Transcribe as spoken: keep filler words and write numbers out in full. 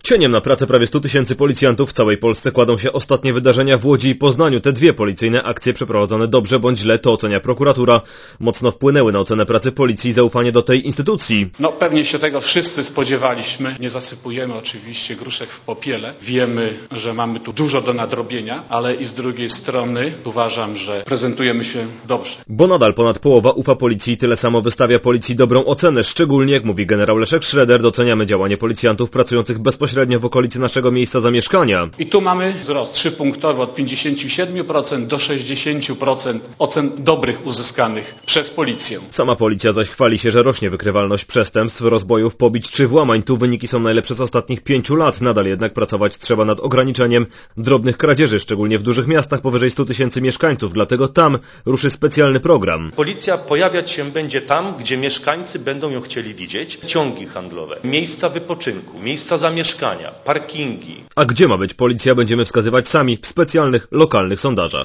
Cieniem na pracę prawie stu tysięcy policjantów w całej Polsce kładą się ostatnie wydarzenia w Łodzi i Poznaniu. Te dwie policyjne akcje przeprowadzone dobrze bądź źle, to ocenia prokuratura. Mocno wpłynęły na ocenę pracy policji i zaufanie do tej instytucji. No pewnie się tego wszyscy spodziewaliśmy. Nie zasypujemy oczywiście gruszek w popiele. Wiemy, że mamy tu dużo do nadrobienia, ale i z drugiej strony uważam, że prezentujemy się dobrze. Bo nadal ponad połowa ufa policji i tyle samo wystawia policji dobrą ocenę. Szczególnie, jak mówi generał Leszek Schroeder, doceniamy działanie policjantów pracujących bezpośrednio w okolicy naszego miejsca zamieszkania. I tu mamy wzrost trzypunktowy od pięćdziesięciu siedmiu procent do sześćdziesięciu procent ocen dobrych uzyskanych przez policję. Sama policja zaś chwali się, że rośnie wykrywalność przestępstw, rozbojów, pobić czy włamań. Tu wyniki są najlepsze z ostatnich pięciu lat. Nadal jednak pracować trzeba nad ograniczeniem drobnych kradzieży, szczególnie w dużych miastach powyżej stu tysięcy mieszkańców. Dlatego tam ruszy specjalny program. Policja pojawiać się będzie tam, gdzie mieszkańcy będą ją chcieli widzieć. Ciągi handlowe, miejsca wypoczynku, miejsca zamieszkania, parkingi. A gdzie ma być policja, będziemy wskazywać sami w specjalnych, lokalnych sondażach.